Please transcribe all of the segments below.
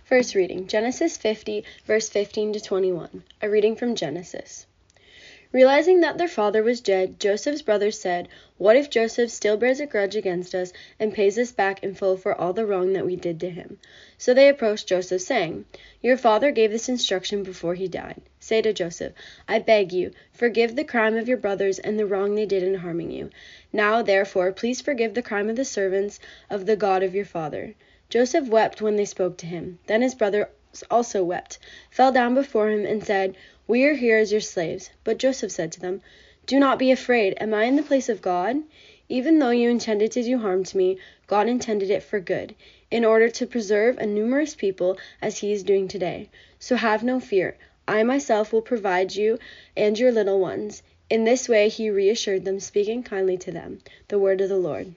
First reading, Genesis 50, verse 15 to 21. A reading from Genesis. Realizing that their father was dead, Joseph's brothers said, "What if Joseph still bears a grudge against us and pays us back in full for all the wrong that we did to him?" So they approached Joseph, saying, "Your father gave this instruction before he died. Say to Joseph, 'I beg you, forgive the crime of your brothers and the wrong they did in harming you. Now, therefore, please forgive the crime of the servants of the God of your father.'" Joseph wept when they spoke to him. Then his brothers also wept, fell down before him, and said, "We are here as your slaves." But Joseph said to them, "Do not be afraid. Am I in the place of God? Even though you intended to do harm to me, God intended it for good, in order to preserve a numerous people as he is doing today. So have no fear. I myself will provide you and your little ones." In this way he reassured them, speaking kindly to them. The word of the Lord.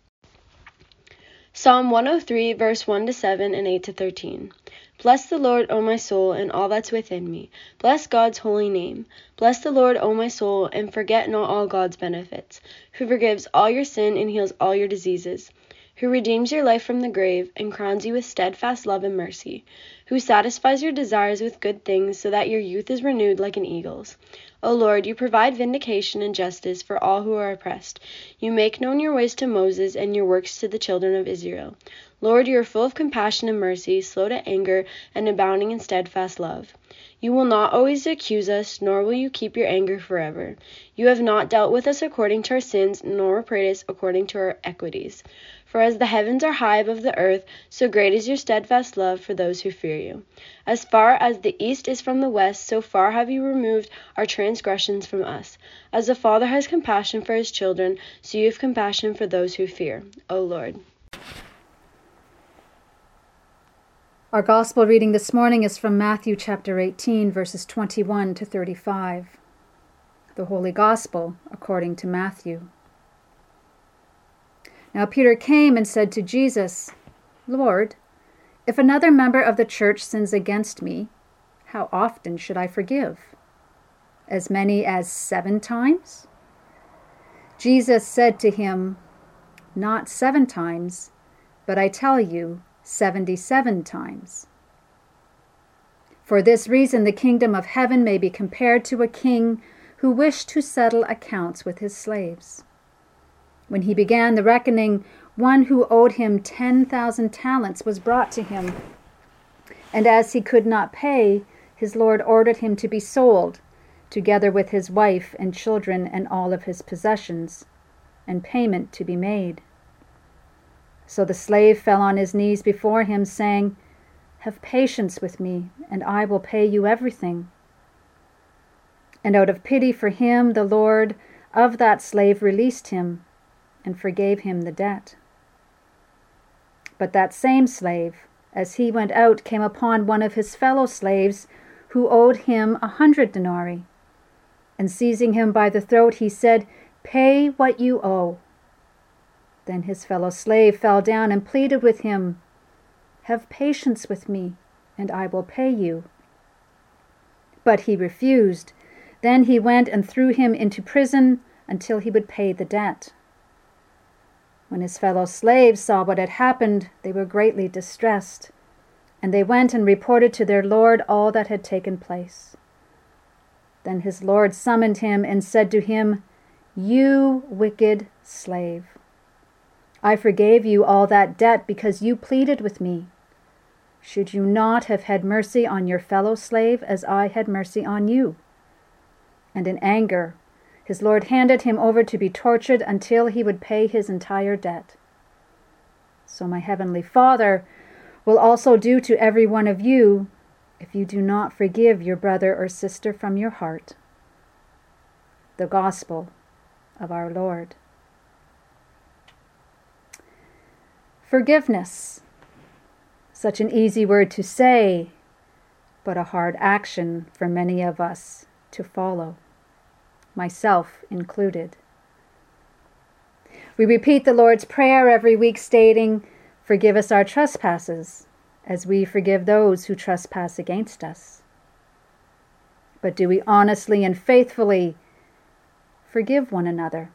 Psalm 103, verse 1 to 7 and 8 to 13. Bless the Lord, O my soul, and all that's within me. Bless God's holy name. Bless the Lord, O my soul, and forget not all God's benefits, who forgives all your sin and heals all your diseases, who redeems your life from the grave and crowns you with steadfast love and mercy, who satisfies your desires with good things so that your youth is renewed like an eagle's. O Lord, you provide vindication and justice for all who are oppressed. You make known your ways to Moses and your works to the children of Israel. Lord, you are full of compassion and mercy, slow to anger, and abounding in steadfast love. You will not always accuse us, nor will you keep your anger forever. You have not dealt with us according to our sins, nor repaid us according to our iniquities. For as the heavens are high above the earth, so great is your steadfast love for those who fear you. As far as the east is from the west, so far have you removed our transgressions from us. As the Father has compassion for his children, so you have compassion for those who fear, O Lord. Our gospel reading this morning is from Matthew chapter 18, verses 21 to 35. The Holy Gospel according to Matthew. Now Peter came and said to Jesus, "Lord, if another member of the church sins against me, how often should I forgive? As many as 7 times?" Jesus said to him, "Not 7 times, but I tell you, 77 times. For this reason the kingdom of heaven may be compared to a king who wished to settle accounts with his slaves. When he began the reckoning, one who owed him 10,000 talents was brought to him. And as he could not pay, his lord ordered him to be sold, together with his wife and children and all of his possessions, and payment to be made. So the slave fell on his knees before him, saying, 'Have patience with me, and I will pay you everything.' And out of pity for him, the lord of that slave released him and forgave him the debt. But that same slave, as he went out, came upon one of his fellow slaves who owed him 100 denarii. And seizing him by the throat, he said, 'Pay what you owe.' Then his fellow slave fell down and pleaded with him, 'Have patience with me, and I will pay you.' But he refused. Then he went and threw him into prison until he would pay the debt. When his fellow slaves saw what had happened, they were greatly distressed, and they went and reported to their lord all that had taken place. Then his lord summoned him and said to him, 'You wicked slave, I forgave you all that debt because you pleaded with me. Should you not have had mercy on your fellow slave as I had mercy on you?' And in anger, his lord handed him over to be tortured until he would pay his entire debt. So my heavenly Father will also do to every one of you if you do not forgive your brother or sister from your heart." The Gospel of our Lord. Forgiveness. Such an easy word to say, but a hard action for many of us to follow, myself included. We repeat the Lord's Prayer every week stating, "Forgive us our trespasses, as we forgive those who trespass against us." But do we honestly and faithfully forgive one another?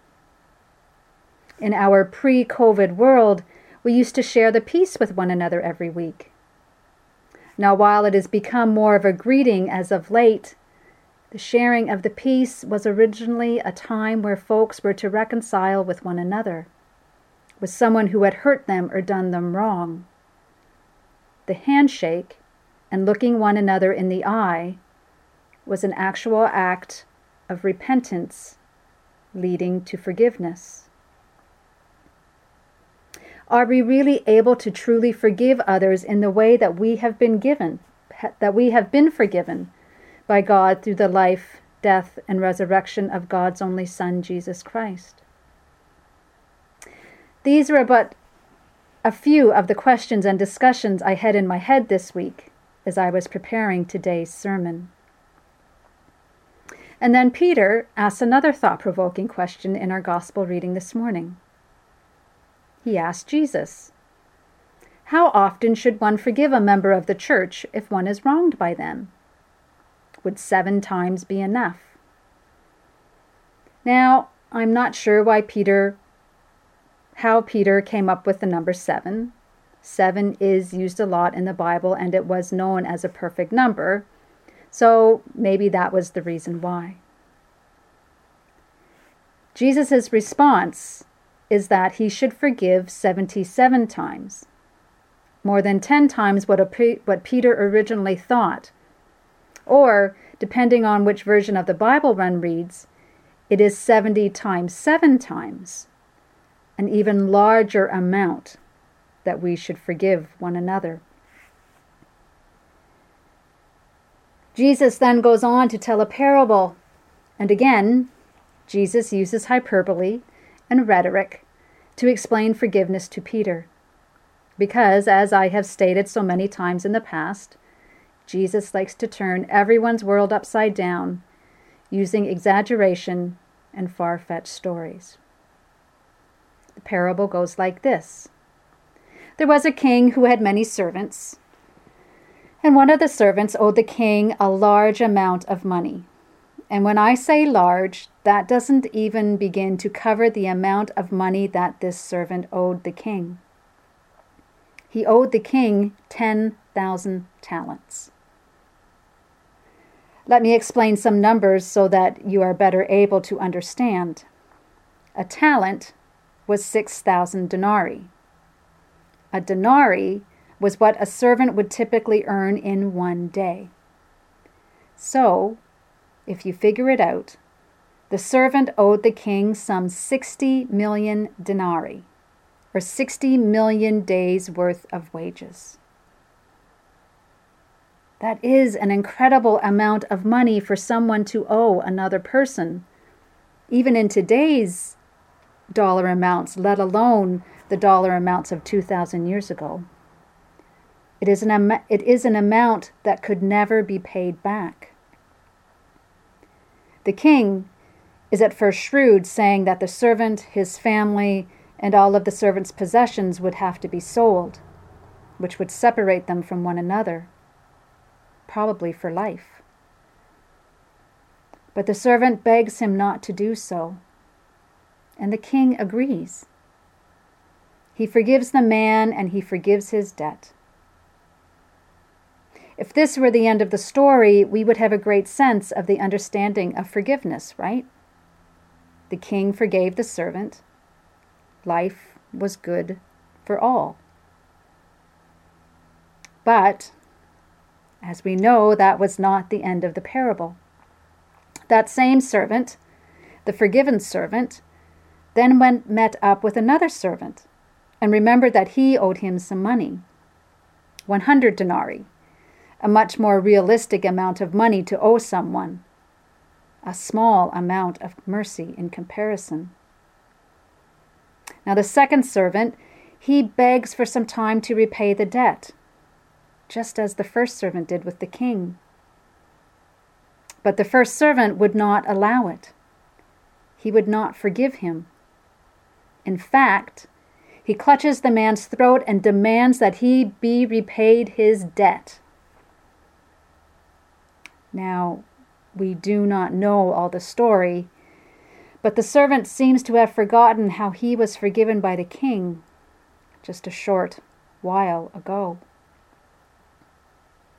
In our pre-COVID world, we used to share the peace with one another every week. Now, while it has become more of a greeting as of late, the sharing of the peace was originally a time where folks were to reconcile with one another, with someone who had hurt them or done them wrong. The handshake and looking one another in the eye was an actual act of repentance leading to forgiveness. Are we really able to truly forgive others in the way that we have been forgiven by God through the life, death, and resurrection of God's only Son, Jesus Christ? These are but a few of the questions and discussions I had in my head this week as I was preparing today's sermon. And then Peter asks another thought-provoking question in our gospel reading this morning. He asked Jesus, "How often should one forgive a member of the church if one is wronged by them? Would 7 times be enough?" Now, I'm not sure how Peter came up with the number 7. 7 is used a lot in the Bible, and it was known as a perfect number. So maybe that was the reason why. Jesus' response is that he should forgive 77 times, more than 10 times what Peter originally thought. Or, depending on which version of the Bible one reads, it is 70 times 7 times, an even larger amount that we should forgive one another. Jesus then goes on to tell a parable, and again, Jesus uses hyperbole and rhetoric to explain forgiveness to Peter. Because, as I have stated so many times in the past, Jesus likes to turn everyone's world upside down using exaggeration and far-fetched stories. The parable goes like this. There was a king who had many servants, and one of the servants owed the king a large amount of money. And when I say large, that doesn't even begin to cover the amount of money that this servant owed the king. He owed the king 10,000 talents. Let me explain some numbers so that you are better able to understand. A talent was 6,000 denarii. A denarii was what a servant would typically earn in one day. So, if you figure it out, the servant owed the king some 60 million denarii, or 60 million days' worth of wages. That is an incredible amount of money for someone to owe another person, even in today's dollar amounts, let alone the dollar amounts of 2,000 years ago. It is an amount that could never be paid back. The king is at first shrewd, saying that the servant, his family, and all of the servant's possessions would have to be sold, which would separate them from one another, probably for life. But the servant begs him not to do so, and the king agrees. He forgives the man and he forgives his debt. If this were the end of the story, we would have a great sense of the understanding of forgiveness, right? The king forgave the servant. Life was good for all. But, as we know, that was not the end of the parable. That same servant, the forgiven servant, then met up with another servant and remembered that he owed him some money, 100 denarii, a much more realistic amount of money to owe someone, a small amount of mercy in comparison. Now the second servant, he begs for some time to repay the debt, just as the first servant did with the king. But the first servant would not allow it. He would not forgive him. In fact, he clutches the man's throat and demands that he be repaid his debt. Now, we do not know all the story, but the servant seems to have forgotten how he was forgiven by the king just a short while ago.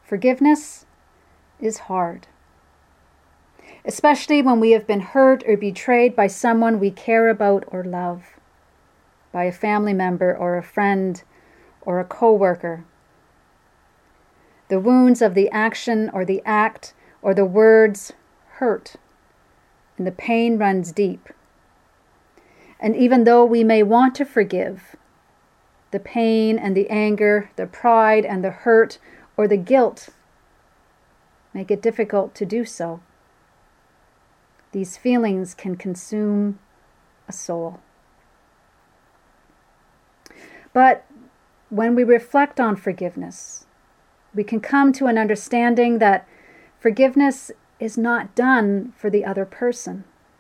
Forgiveness is hard, especially when we have been hurt or betrayed by someone we care about or love, by a family member or a friend or a co-worker. The wounds of the action or the act or the words hurt, and the pain runs deep. And even though we may want to forgive, the pain and the anger, the pride and the hurt or the guilt make it difficult to do so. These feelings can consume a soul. But when we reflect on forgiveness, we can come to an understanding that forgiveness is not done for the other person.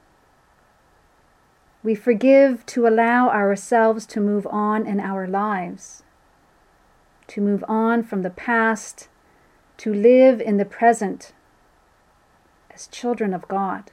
We forgive to allow ourselves to move on in our lives, to move on from the past, to live in the present as children of God.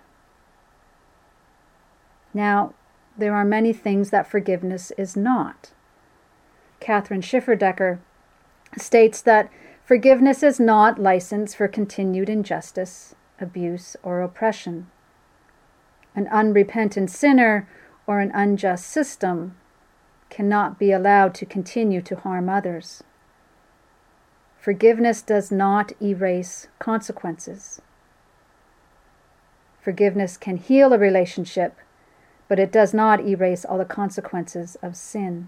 Now, there are many things that forgiveness is not. Catherine Schifferdecker states that forgiveness is not license for continued injustice, abuse, or oppression. An unrepentant sinner or an unjust system cannot be allowed to continue to harm others. Forgiveness does not erase consequences. Forgiveness can heal a relationship, but it does not erase all the consequences of sin.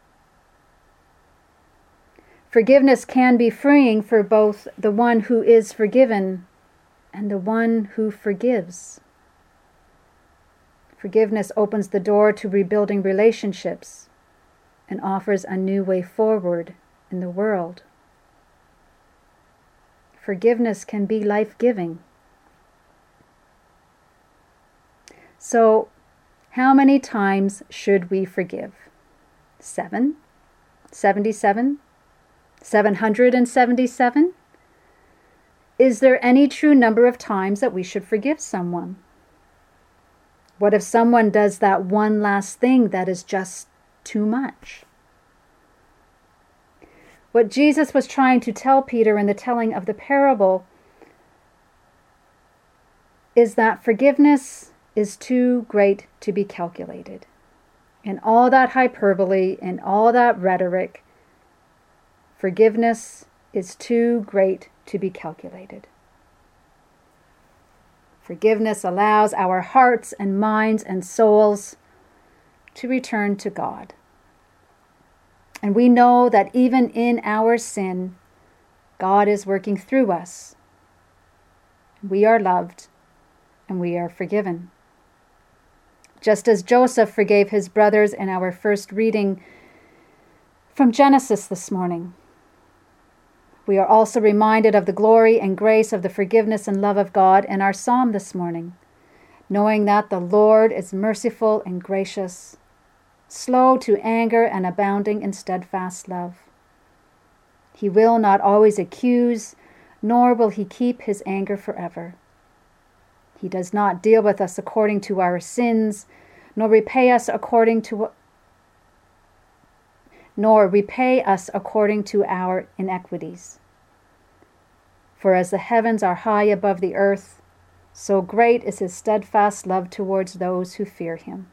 Forgiveness can be freeing for both the one who is forgiven and the one who forgives. Forgiveness opens the door to rebuilding relationships and offers a new way forward in the world. Forgiveness can be life-giving. So, how many times should we forgive? 7? 77? 777? Is there any true number of times that we should forgive someone? What if someone does that one last thing that is just too much? What Jesus was trying to tell Peter in the telling of the parable is that forgiveness is too great to be calculated. In all that hyperbole, in all that rhetoric, forgiveness is too great to be calculated. Forgiveness allows our hearts and minds and souls to return to God. And we know that even in our sin, God is working through us. We are loved and we are forgiven. Just as Joseph forgave his brothers in our first reading from Genesis this morning, we are also reminded of the glory and grace of the forgiveness and love of God in our psalm this morning, knowing that the Lord is merciful and gracious, slow to anger and abounding in steadfast love. He will not always accuse, nor will he keep his anger forever. He does not deal with us according to our sins, nor repay us according to our iniquities. For as the heavens are high above the earth, so great is his steadfast love towards those who fear him.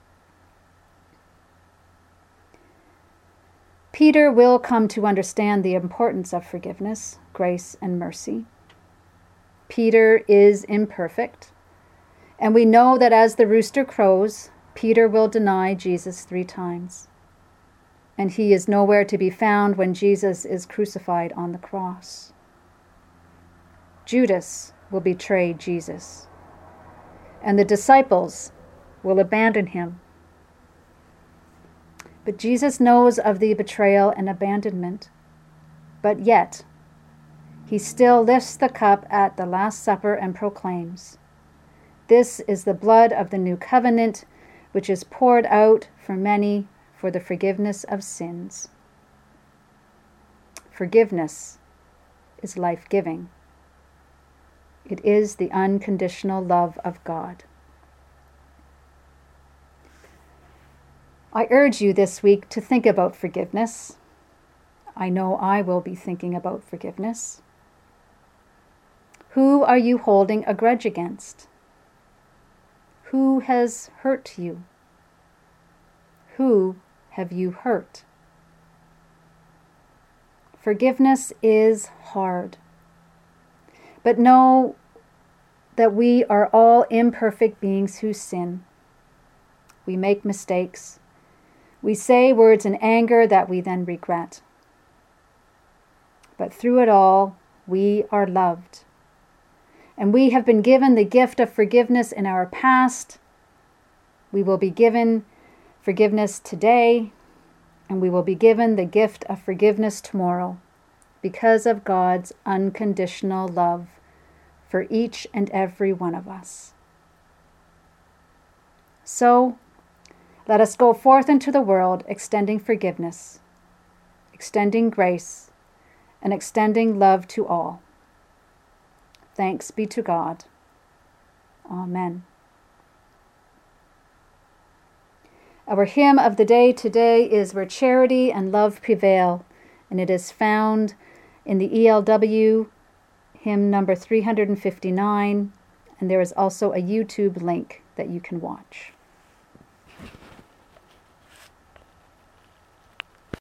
Peter will come to understand the importance of forgiveness, grace, and mercy. Peter is imperfect, and we know that as the rooster crows, Peter will deny Jesus 3 times. And he is nowhere to be found when Jesus is crucified on the cross. Judas will betray Jesus, and the disciples will abandon him. But Jesus knows of the betrayal and abandonment, but yet he still lifts the cup at the Last Supper and proclaims, "This is the blood of the new covenant, which is poured out for many for the forgiveness of sins." Forgiveness is life-giving. It is the unconditional love of God. I urge you this week to think about forgiveness. I know I will be thinking about forgiveness. Who are you holding a grudge against? Who has hurt you? Who have you hurt? Forgiveness is hard. But know that we are all imperfect beings who sin. We make mistakes. We say words in anger that we then regret. But through it all, we are loved. And we have been given the gift of forgiveness in our past. We will be given forgiveness today, and we will be given the gift of forgiveness tomorrow because of God's unconditional love for each and every one of us. So, let us go forth into the world extending forgiveness, extending grace, and extending love to all. Thanks be to God. Amen. Our hymn of the day today is Where Charity and Love Prevail, and it is found in the ELW hymn number 359, and there is also a YouTube link that you can watch.